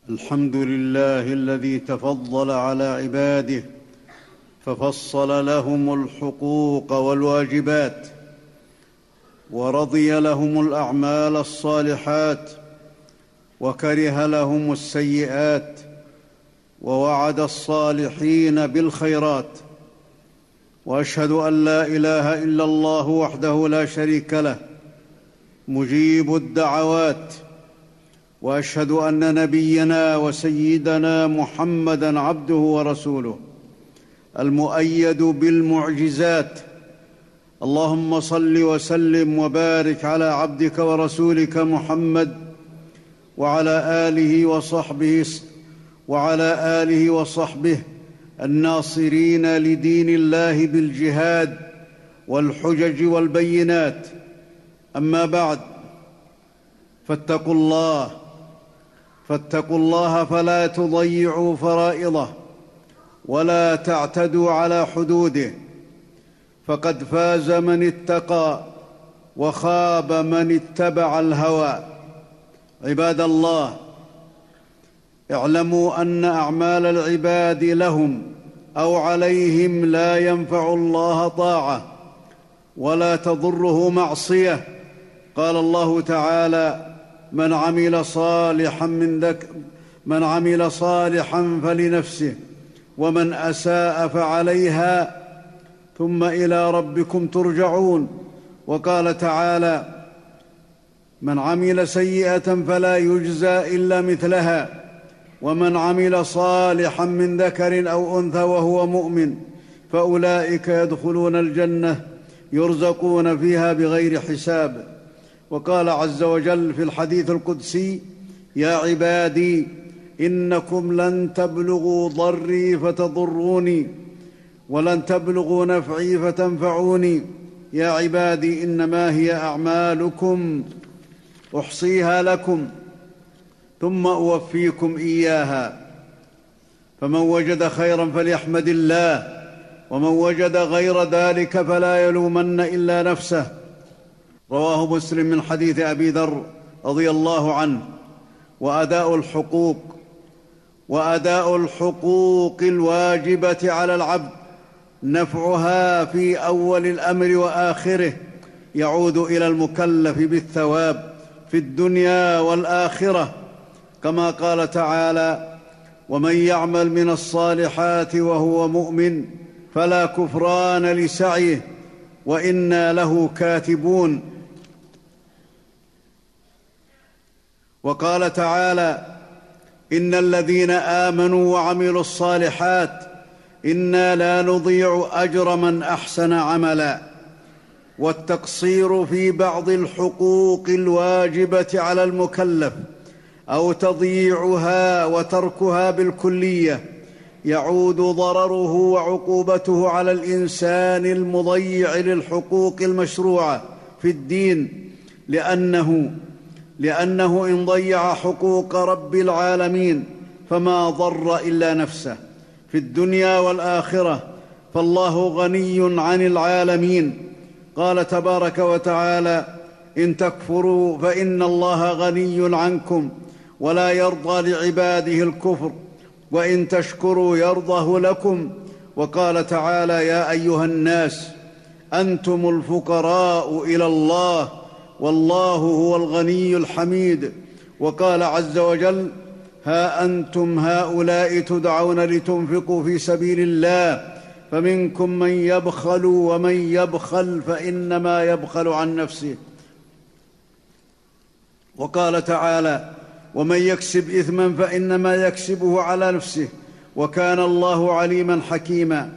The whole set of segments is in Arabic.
الحمد لله الذي تفضل على عباده ففصل لهم الحقوق والواجبات، ورضي لهم الأعمال الصالحات وكره لهم السيئات، ووعد الصالحين بالخيرات. وأشهد أن لا إله إلا الله وحده لا شريك له مجيب الدعوات، وأشهد أن نبينا وسيدنا محمدًا عبده ورسوله المؤيد بالمعجزات. اللهم صل وسلم وبارك على عبدك ورسولك محمد وعلى آله وصحبه الناصرين لدين الله بالجهاد والحجج والبينات. أما بعد، فاتقوا الله فلا تضيعوا فرائضه ولا تعتدوا على حدوده، فقد فاز من اتقى وخاب من اتبع الهوى. عباد الله، اعلموا أن أعمال العباد لهم أو عليهم لا ينفع الله طاعة ولا تضره معصية. قال الله تعالى: من عمل صالحا فلنفسه ومن أساء فعليها ثم إلى ربكم ترجعون. وقال تعالى: من عمل سيئة فلا يجزى إلا مثلها ومن عمل صالحا من ذكر أو أنثى وهو مؤمن فأولئك يدخلون الجنة يرزقون فيها بغير حساب. وقال عز وجل في الحديث القدسي: يا عبادي إنكم لن تبلغوا ضري فتضروني ولن تبلغوا نفعي فتنفعوني. يا عبادي إنما هي أعمالكم أحصيها لكم ثم أوفيكم إياها، فمن وجد خيرا فليحمد الله، ومن وجد غير ذلك فلا يلومن إلا نفسه. رواه مسلم من حديث أبي ذر رضي الله عنه. وأداء الحقوق الواجبة على العبد نفعها في أول الأمر وآخره يعود إلى المكلف بالثواب في الدنيا والآخرة، كما قال تعالى: ومن يعمل من الصالحات وهو مؤمن فلا كفران لسعيه وإنا له كاتبون. وقال تعالى: إن الذين آمنوا وعملوا الصالحات إنا لا نضيع أجر من أحسن عملا. والتقصير في بعض الحقوق الواجبة على المكلف أو تضييعها وتركها بالكلية يعود ضرره وعقوبته على الإنسان المضيع للحقوق المشروعة في الدين، لأنه إن ضيع حقوق رب العالمين فما ضر إلا نفسه في الدنيا والآخرة، فالله غني عن العالمين. قال تبارك وتعالى: إن تكفروا فإن الله غني عنكم ولا يرضى لعباده الكفر وإن تشكروا يرضه لكم. وقال تعالى: يا أيها الناس أنتم الفقراء إلى الله والله هو الغني الحميد. وقال عز وجل: ها أنتم هؤلاء تدعون لتنفقوا في سبيل الله فمنكم من يبخل ومن يبخل فإنما يبخل عن نفسه. وقال تعالى: ومن يكسب إثما فإنما يكسبه على نفسه وكان الله عليما حكيما.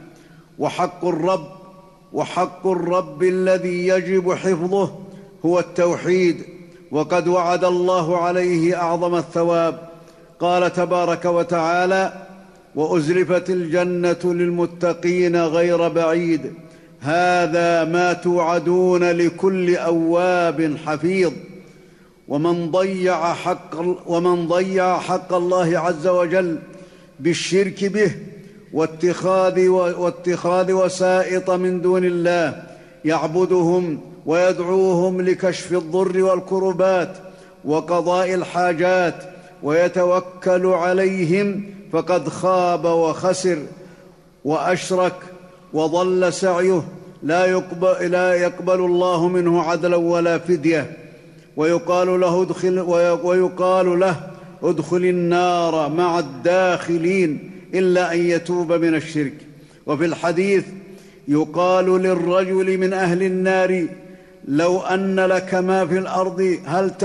وحق الرب الذي يجب حفظه هو التوحيد، وقد وعد الله عليه أعظم الثواب. قال تبارك وتعالى: وأزلفت الجنة للمتقين غير بعيد هذا ما توعدون لكل أواب حفيظ. ومن ضيع حق الله عز وجل بالشرك به واتخاذ وسائط من دون الله يعبدهم ويدعوهم لكشف الضر والكربات وقضاء الحاجات ويتوكل عليهم فقد خاب وخسر وأشرك وضل سعيه، لا يقبل الله منه عدلا ولا فدية، ويقال له ادخل النار مع الداخلين إلا أن يتوب من الشرك. وفي الحديث يقال للرجل من أهل النار لو أن لك ما في الأرض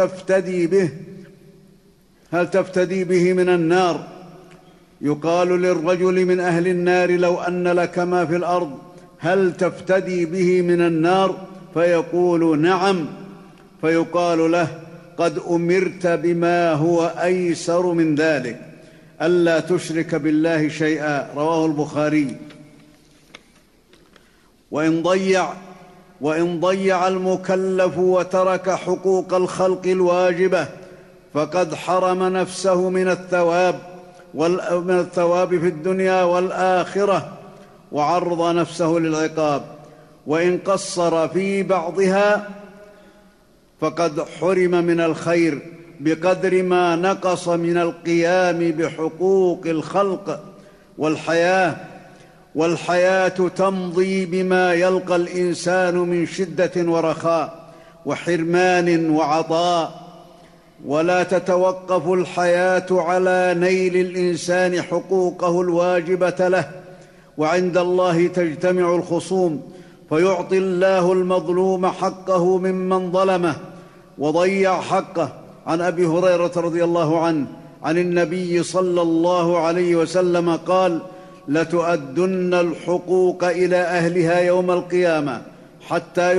هل تفتدي به من النار؟ يقال للرجل من أهل النار لو أن لك ما في الأرض هل تفتدي به من النار؟ فيقول نعم، فيقال له قد أمرت بما هو أيسر من ذلك، ألا تشرك بالله شيئا. رواه البخاري. وإن ضيع المكلف وترك حقوق الخلق الواجبة فقد حرم نفسه من الثواب في الدنيا والآخرة، وعرض نفسه للعقاب. وإن قصر في بعضها فقد حرم من الخير بقدر ما نقص من القيام بحقوق الخلق والحياة تمضي بما يلقى الإنسان من شدة ورخاء وحرمان وعطاء، ولا تتوقف الحياة على نيل الإنسان حقوقه الواجبة له، وعند الله تجتمع الخصوم فيعطي الله المظلوم حقه ممن ظلمه وضيع حقه. عن أبي هريرة رضي الله عنه عن النبي صلى الله عليه وسلم قال: لتؤدن الحقوق إلى أهلها يوم القيامة حتى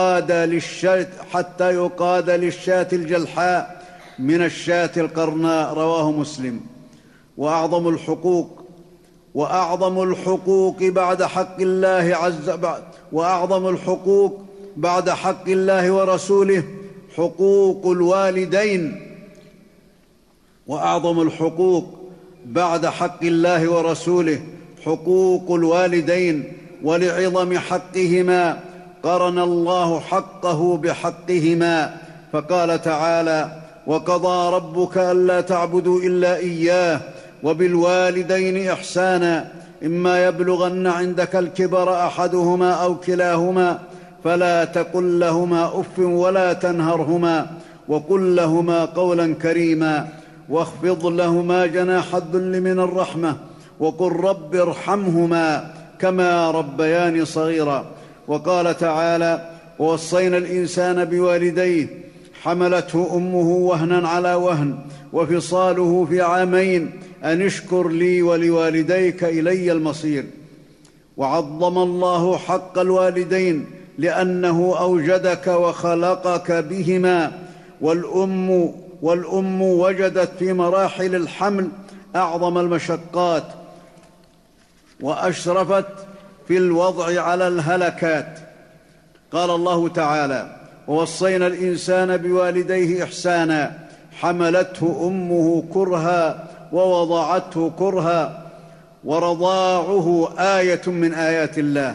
يقاد للشاة الجلحاء من الشاة القرناء. رواه مسلم. وأعظم الحقوق بعد حق الله ورسوله حقوق الوالدين. وأعظم الحقوق بعد حق الله ورسوله حقوق الوالدين، ولعظم حقهما قرن الله حقه بحقهما، فقال تعالى: وقضى ربك ألا تعبدوا إلا إياه وبالوالدين إحسانا إما يبلغن عندك الكبر أحدهما أو كلاهما فلا تقل لهما أف ولا تنهرهما وقل لهما قولا كريما واخفض لهما جناح الذل من الرحمة وقل رب ارحمهما كما ربياني صغيرا. وقال تعالى: ووصينا الإنسان بوالديه حملته أمه وهنا على وهن وفصاله في عامين أن اشكر لي ولوالديك إلي المصير. وعظم الله حق الوالدين لأنه أوجدك وخلقك بهما، والأم وجدت في مراحل الحمل أعظم المشقات وأشرفت في الوضع على الهلكات. قال الله تعالى: ووصينا الإنسان بوالديه إحسانا حملته أمه كرها ووضعته كرها، ورضاعه آية من آيات الله.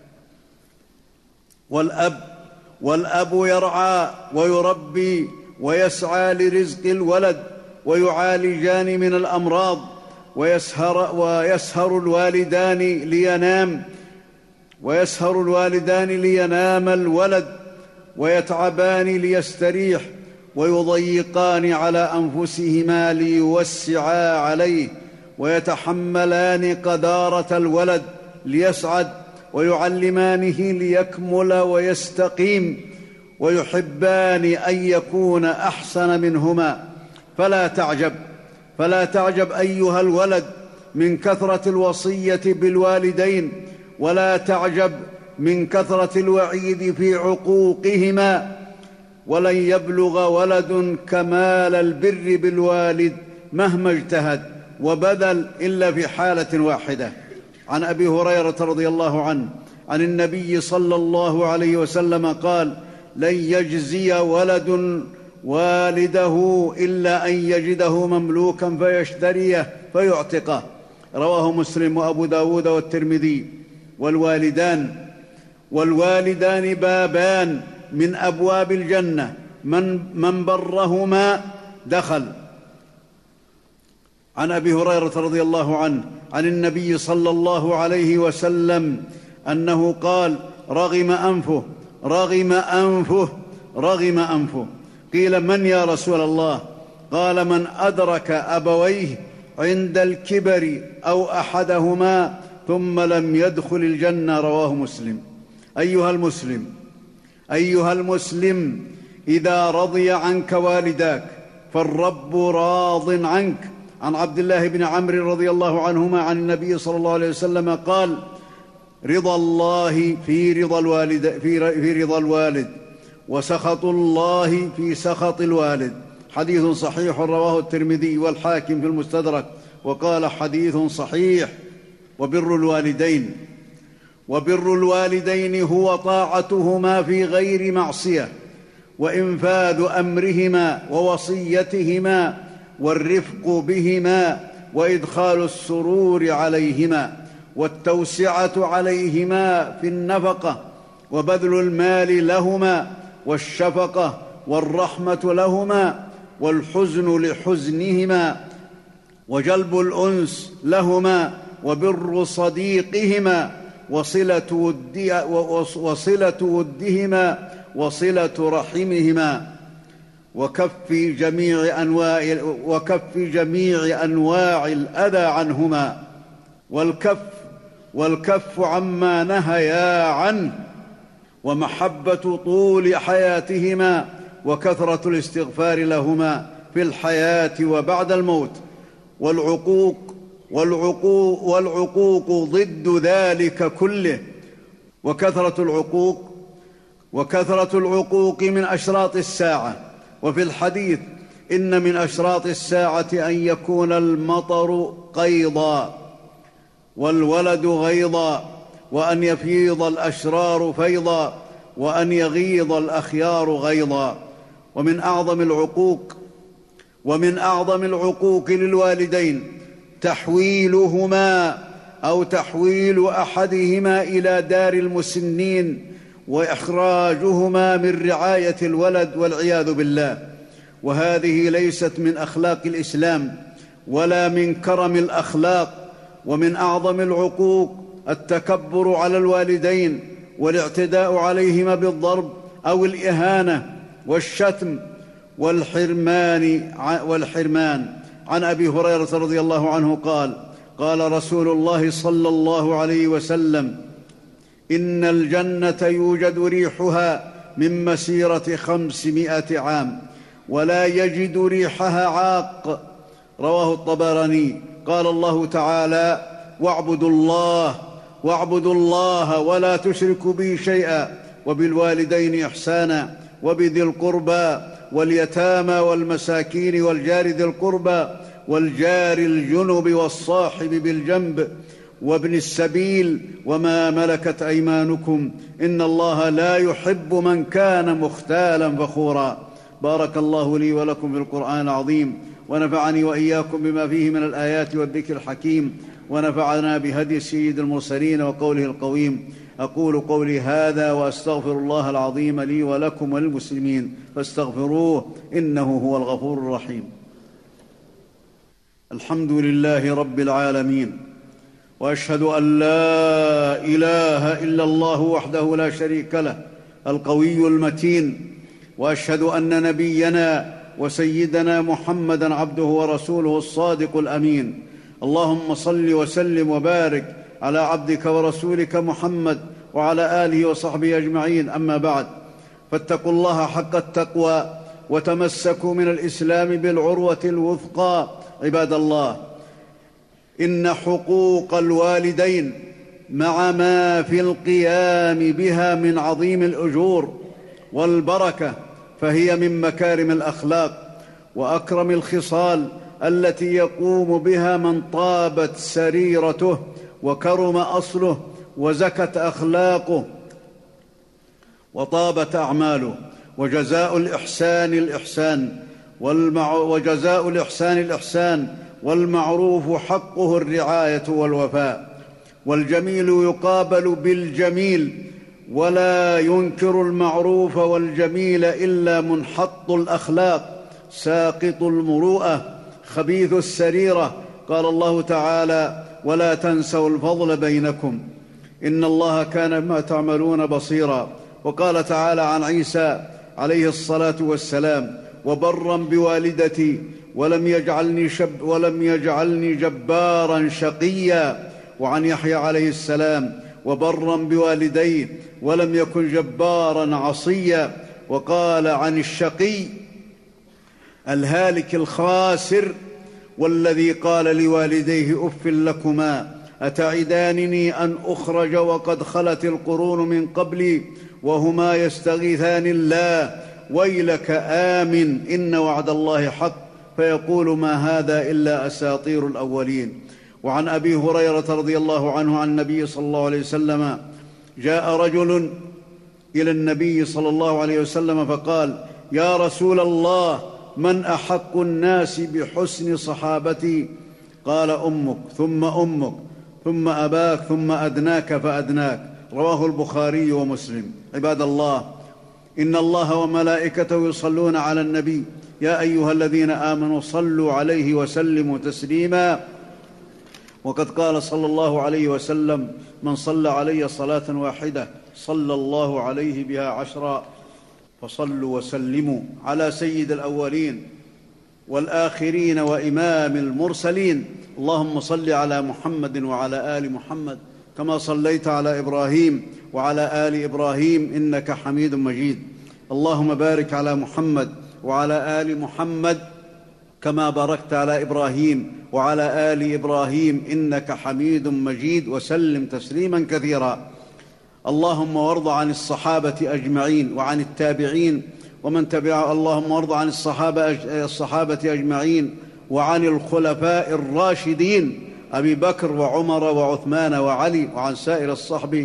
والأب يرعى ويربي ويسعى لرزق الولد، ويعالجان من الأمراض، ويسهر الوالدان لينام الولد، ويتعبان ليستريح، ويضيقان على أنفسهما ليوسعا عليه، ويتحملان قدارة الولد ليسعد، ويعلمانه ليكمل ويستقيم، ويحبان أن يكون أحسن منهما. فلا تعجب أيها الولد من كثرة الوصية بالوالدين، ولا تعجب من كثرة الوعيد في عقوقهما. ولن يبلغ ولد كمال البر بالوالد مهما اجتهد وبذل إلا في حالة واحدة. عن أبي هريرة رضي الله عنه عن النبي صلى الله عليه وسلم قال: لن يجزي ولد والده إلا أن يجده مملوكا فيشتريه فيعتقه. رواه مسلم وأبو داود والترمذي. والوالدان بابان من أبواب الجنة، من برهما دخل عن أبي هريرة رضي الله عنه عن النبي صلى الله عليه وسلم أنه قال: رغم أنفه رغم أنفه رغم أنفه. قيل: من يا رسول الله؟ قال: من أدرك أبويه عند الكبر أو أحدهما ثم لم يدخل الجنة. رواه مسلم. أيها المسلم، إذا رضي عنك والداك فالرب راض عنك. عن عبد الله بن عمرو رضي الله عنهما عن النبي صلى الله عليه وسلم قال: رضا الله في رضا الوالد، وسخط الله في سخط الوالد. حديث صحيح رواه الترمذي والحاكم في المستدرك وقال: حديث صحيح. وبر الوالدين هو طاعتهما في غير معصية، وإنفاذ أمرهما ووصيتهما، والرفق بهما، وإدخال السرور عليهما، والتوسعة عليهما في النفقة، وبذل المال لهما، والشفقة والرحمة لهما، والحزن لحزنهما، وجلب الأنس لهما، وبر صديقهما، وصلة ودهما، وصلة رحمهما، وكف جميع أنواع الأذى عنهما، والكف عما نهيا عنه، ومحبة طول حياتهما، وكثرة الاستغفار لهما في الحياة وبعد الموت. والعقوق ضد ذلك كله. وكثرة العقوق من أشراط الساعة. وفي الحديث: إن من أشراط الساعة أن يكون المطر قيضا، والولد غيضا، وأن يفيض الأشرار فيضا، وأن يغيض الأخيار غيضا. ومن أعظم العقوق للوالدين تحويلهما أو تحويل أحدهما إلى دار المسنين، وإخراجهما من رعاية الولد والعياذ بالله. وهذه ليست من أخلاق الإسلام ولا من كرم الأخلاق. ومن أعظم العقوق التكبر على الوالدين، والاعتداء عليهما بالضرب أو الإهانة والشتم والحرمان. عن أبي هريرة رضي الله عنه قال: قال رسول الله صلى الله عليه وسلم: إن الجنة يوجد ريحها من مسيرة 500 عام، ولا يجد ريحها عاق. رواه الطبراني. قال الله تعالى: واعبدوا الله ولا تشركوا به شيئا، وبالوالدين إحسانا، وبذي القربى واليتامى والمساكين، والجار ذي القربى، والجار الجنب، والصاحب بالجنب، وابن السبيل، وما ملكت أيمانكم، إن الله لا يحب من كان مختالا فخورا. بارك الله لي ولكم في القرآن العظيم، ونفعني وإياكم بما فيه من الآيات والذكر الحكيم، ونفعنا بهدي سيد المرسلين وقوله القويم. أقول قولي هذا وأستغفر الله العظيم لي ولكم وللمسلمين، فاستغفروه إنه هو الغفور الرحيم. الحمد لله رب العالمين، وأشهد أن لا إله إلا الله وحده لا شريك له القوي المتين، وأشهد أن نبينا وسيدنا محمدًا عبده ورسوله الصادق الأمين. اللهم صل وسلم وبارك على عبدك ورسولك محمد وعلى آله وصحبه أجمعين. أما بعد، فاتقوا الله حق التقوى، وتمسكوا من الإسلام بالعروة الوثقى. عباد الله، إن حقوق الوالدين مع ما في القيام بها من عظيم الأجور والبركة، فهي من مكارم الأخلاق وأكرم الخصال التي يقوم بها من طابت سريرته وكرم أصله وزكت أخلاقه وطابت أعماله. وجزاء الإحسان الإحسان، والمعروف حقه الرعاية والوفاء. والجميل يقابل بالجميل، ولا ينكر المعروف والجميل إلا منحط الأخلاق، ساقط المروءة، خبيث السريرة، قال الله تعالى: ولا تنسوا الفضل بينكم إن الله كان بما تعملون بصيرا. وقال تعالى عن عيسى عليه الصلاة والسلام: وبرا بوالدتي ولم يجعلني جبارا شقيا. وعن يحيى عليه السلام: وبرا بوالديه ولم يكن جبارا عصيا. وقال عن الشقي الهالك الخاسر: والذي قال لوالديه: أف لكما أتعدانني أن أخرج وقد خلت القرون من قبلي وهما يستغيثان الله ويلك آمن إن وعد الله حق فيقول ما هذا إلا أساطير الأولين. وعن أبي هريرة رضي الله عنه عن النبي صلى الله عليه وسلم: جاء رجل إلى النبي صلى الله عليه وسلم فقال: يا رسول الله، من أحق الناس بحسن صحابتي؟ قال: أمك ثم أمك ثم أباك ثم أدناك فأدناك. رواه البخاري ومسلم. عباد الله، إن الله وملائكته يصلون على النبي يا أيها الذين آمنوا صلوا عليه وسلموا تسليما. وقد قال صلى الله عليه وسلم: من صلى علي صلاة واحدة صلى الله عليه بها 10. فصلوا وسلموا على سيد الأولين والآخرين وإمام المرسلين. اللهم صل على محمد وعلى آل محمد كما صليت على إبراهيم وعلى آل إبراهيم إنك حميد مجيد. اللهم بارك على محمد وعلى آل محمد كما باركت على إبراهيم وعلى آل إبراهيم إنك حميد مجيد، وسلم تسليما كثيرا. اللهم وارض عن الصحابة أجمعين وعن التابعين ومن تبعهم. اللهم وارض عن الصحابة أجمعين وعن الخلفاء الراشدين أبي بكر وعمر وعثمان وعلي، وعن سائر الصحب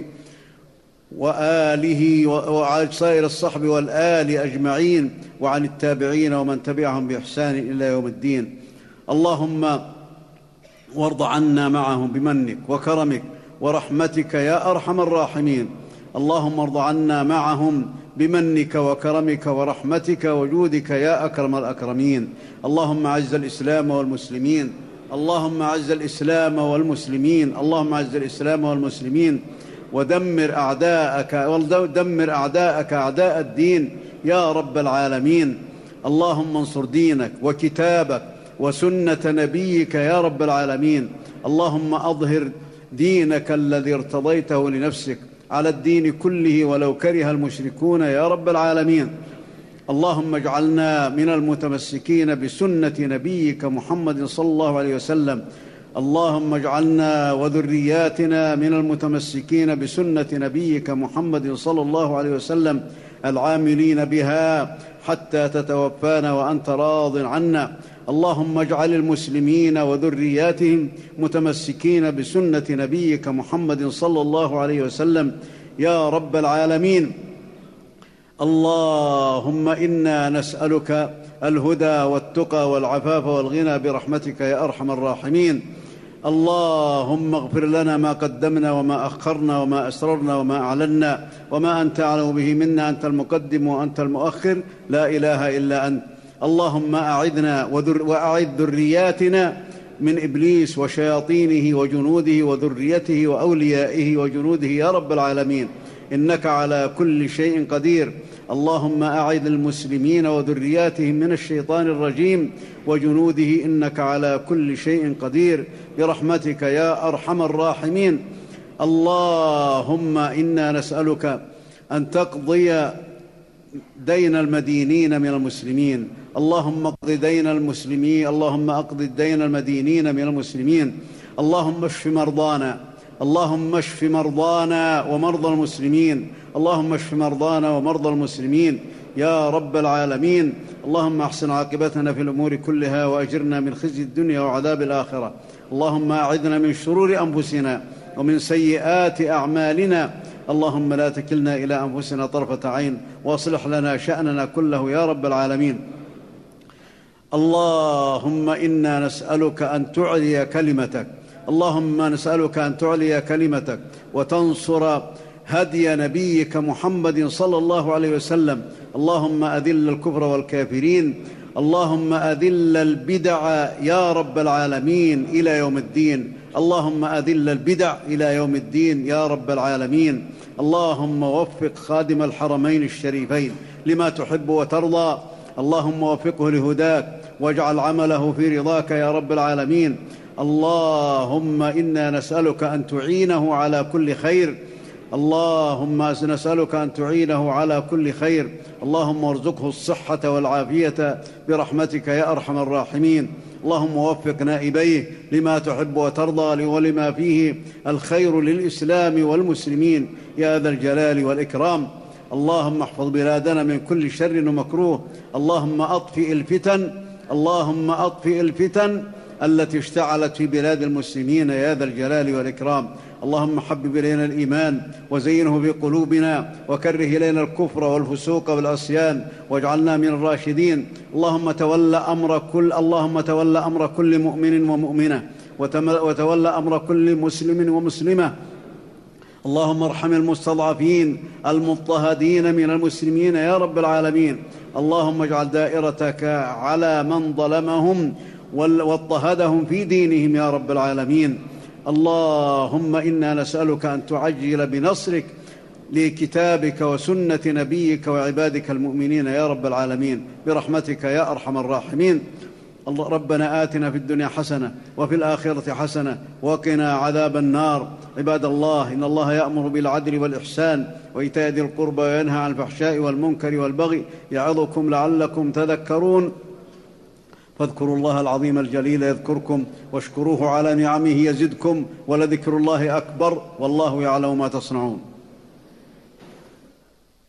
والآل أجمعين، وعن التابعين ومن تبعهم بإحسان إلى يوم الدين. اللهم وارض عنا معهم بمنك وكرمك ورحمتك يا أرحم الراحمين. اللهم ارض عنا معهم بمنك وكرمك ورحمتك وجودك يا أكرم الأكرمين. اللهم أعز الإسلام والمسلمين، اللهم أعز الإسلام والمسلمين، اللهم أعز الإسلام والمسلمين، ودمر أعداءك أعداء الدين يا رب العالمين. اللهم انصر دينك وكتابك وسنة نبيك يا رب العالمين. اللهم أظهر دينك الذي ارتضيته لنفسك على الدين كله ولو كره المشركون يا رب العالمين. اللهم اجعلنا من المتمسكين بسنة نبيك محمد صلى الله عليه وسلم. اللهم اجعلنا وذرياتنا من المتمسكين بسنة نبيك محمد صلى الله عليه وسلم العاملين بها حتى تتوفانا وأنت راض عنا. اللهم اجعل المسلمين وذرياتهم متمسكين بسنة نبيك محمد صلى الله عليه وسلم يا رب العالمين. اللهم إنا نسألك الهدى والتقى والعفاف والغنى برحمتك يا أرحم الراحمين. اللهم اغفر لنا ما قدمنا وما أخرنا وما أسررنا وما أعلنا وما أنت أعلم به منا، أنت المقدم وأنت المؤخر، لا إله إلا أنت. اللهم أعذنا وأعذ ذرياتنا من إبليس وشياطينه وجنوده وذريته وأوليائه وجنوده يا رب العالمين، إنك على كل شيء قدير. اللهم أعذ المسلمين وذرياتهم من الشيطان الرجيم وجنوده، إنك على كل شيء قدير برحمتك يا أرحم الراحمين. اللهم إنا نسألك أن تقضي دين المدينين من المسلمين. اللهم اقض دين المسلمين، اللهم اقض الدين المدينين من المسلمين. اللهم اشف مرضانا، اللهم اشف مرضانا ومرضى المسلمين، اللهم اشف مرضانا ومرضى المسلمين يا رب العالمين. اللهم احسن عاقبتنا في الأمور كلها وأجرنا من خزي الدنيا وعذاب الآخرة. اللهم أعذنا من شرور أنفسنا ومن سيئات أعمالنا. اللهم لا تكلنا إلى أنفسنا طرفة عين، واصلح لنا شأننا كله يا رب العالمين. اللهم إنا نسألك أن تعلي كلمتك، اللهم نسألك أن تعلي كلمتك وتنصر هدي نبيك محمد صلى الله عليه وسلم. اللهم أذل الكفر والكافرين، اللهم أذل البدع يا رب العالمين إلى يوم الدين. اللهم أذل البدع إلى يوم الدين يا رب العالمين. اللهم وفق خادم الحرمين الشريفين لما تحب وترضى. اللهم وفقه لهداك واجعل عمله في رضاك يا رب العالمين. اللهم إنا نسألك أن تعينه على كل خير. اللهم نسألك أن تعينه على كل خير. اللهم ارزقه الصحة والعافية برحمتك يا أرحم الراحمين. اللهم وفق نائبيه لما تحب وترضى ولما فيه الخير للإسلام والمسلمين يا ذا الجلال والإكرام. اللهم احفظ بلادنا من كل شر ومكروه. اللهم أطفئ الفتن التي اشتعلت في بلاد المسلمين يا ذا الجلال والإكرام. اللهم حبب إلينا الإيمان وزينه في قلوبنا وكره إلينا الكفر والفسوق والعصيان واجعلنا من الراشدين. اللهم تولى أمر كل مؤمن ومؤمنة وتولى أمر كل مسلم ومسلمة. اللهم ارحم المستضعفين المضطهدين من المسلمين يا رب العالمين. اللهم اجعل دائرتك على من ظلمهم واضطهدهم في دينهم يا رب العالمين. اللهم إنا نسألك أن تعجل بنصرك لكتابك وسنة نبيك وعبادك المؤمنين يا رب العالمين برحمتك يا أرحم الراحمين. ربنا آتنا في الدنيا حسنة وفي الآخرة حسنة وقنا عذاب النار. عباد الله، إن الله يأمر بالعدل والإحسان وإيتاء ذي القربى وينهى عن الفحشاء والمنكر والبغي يعظكم لعلكم تذكرون. فاذكروا الله العظيم الجليل يذكركم واشكروه على نعمه يزدكم ولذكر الله أكبر والله يعلم ما تصنعون.